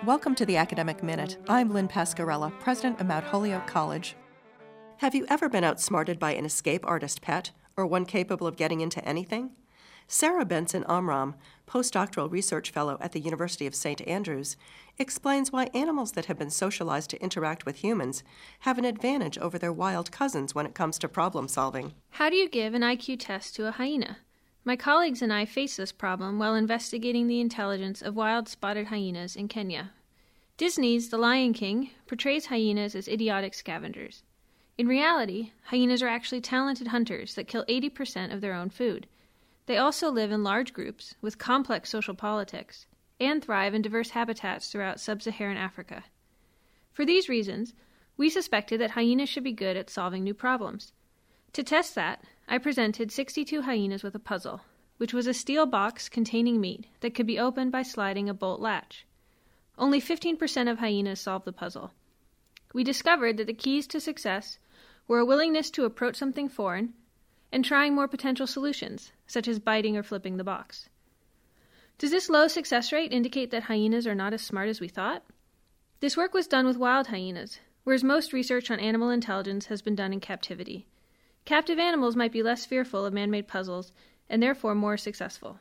Welcome to the Academic Minute. I'm Lynn Pascarella, president of Mount Holyoke College. Have you ever been outsmarted by an escape artist pet, or one capable of getting into anything? Sarah Benson Amram, postdoctoral research fellow at the University of St. Andrews, explains why animals that have been socialized to interact with humans have an advantage over their wild cousins when it comes to problem solving. How do you give an IQ test to a hyena? My colleagues and I face this problem while investigating the intelligence of wild spotted hyenas in Kenya. Disney's The Lion King portrays hyenas as idiotic scavengers. In reality, hyenas are actually talented hunters that kill 80% of their own food. They also live in large groups with complex social politics and thrive in diverse habitats throughout sub-Saharan Africa. For these reasons, we suspected that hyenas should be good at solving new problems. To test that, I presented 62 hyenas with a puzzle, which was a steel box containing meat that could be opened by sliding a bolt latch. Only 15% of hyenas solved the puzzle. We discovered that the keys to success were a willingness to approach something foreign and trying more potential solutions, such as biting or flipping the box. Does this low success rate indicate that hyenas are not as smart as we thought? This work was done with wild hyenas, whereas most research on animal intelligence has been done in captivity. Captive animals might be less fearful of man-made puzzles and therefore more successful.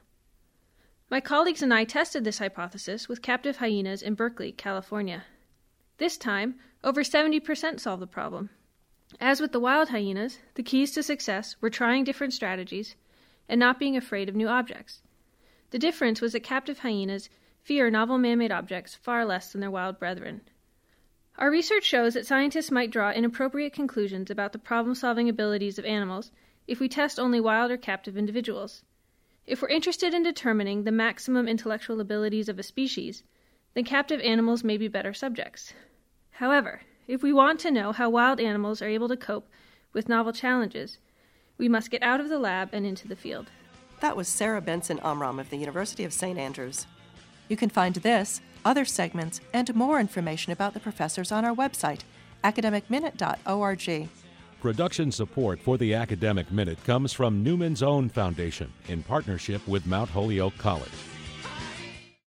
My colleagues and I tested this hypothesis with captive hyenas in Berkeley, California. This time, over 70% solved the problem. As with the wild hyenas, the keys to success were trying different strategies and not being afraid of new objects. The difference was that captive hyenas fear novel man-made objects far less than their wild brethren. Our research shows that scientists might draw inappropriate conclusions about the problem-solving abilities of animals if we test only wild or captive individuals. If we're interested in determining the maximum intellectual abilities of a species, then captive animals may be better subjects. However, if we want to know how wild animals are able to cope with novel challenges, we must get out of the lab and into the field. That was Sarah Benson Amram of the University of St. Andrews. You can find this, other segments, and more information about the professors on our website, academicminute.org. Production support for the Academic Minute comes from Newman's Own Foundation in partnership with Mount Holyoke College.